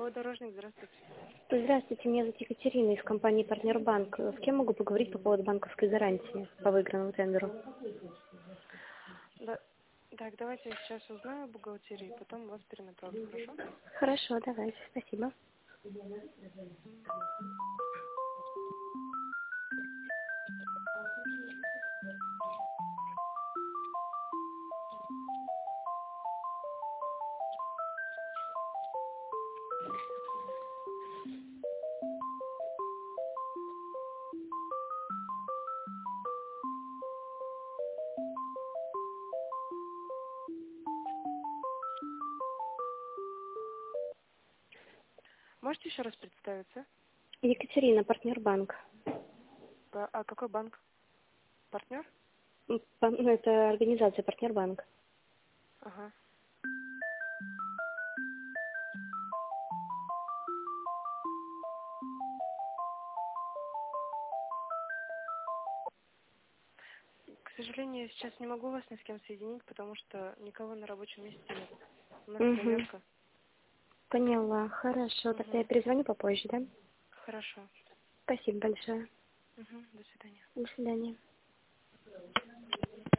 Дорожник, здравствуйте. Здравствуйте, меня зовут Екатерина из компании «Партнер Банк». С кем могу поговорить по поводу банковской гарантии по выигранному тендеру? Да, так, давайте я сейчас узнаю бухгалтерии, потом вас перенаправлю, хорошо? Хорошо, давайте, спасибо. Можете еще раз представиться? Екатерина, «Партнер Банк». А какой банк? Партнер? Ну, это организация «Партнер Банк». Ага. К сожалению, я сейчас не могу вас ни с кем соединить, потому что никого на рабочем месте нет. У нас Угу. проверка. Поняла, хорошо. Тогда я Угу. перезвоню попозже, да? Хорошо. Спасибо большое. Угу. До свидания. До свидания.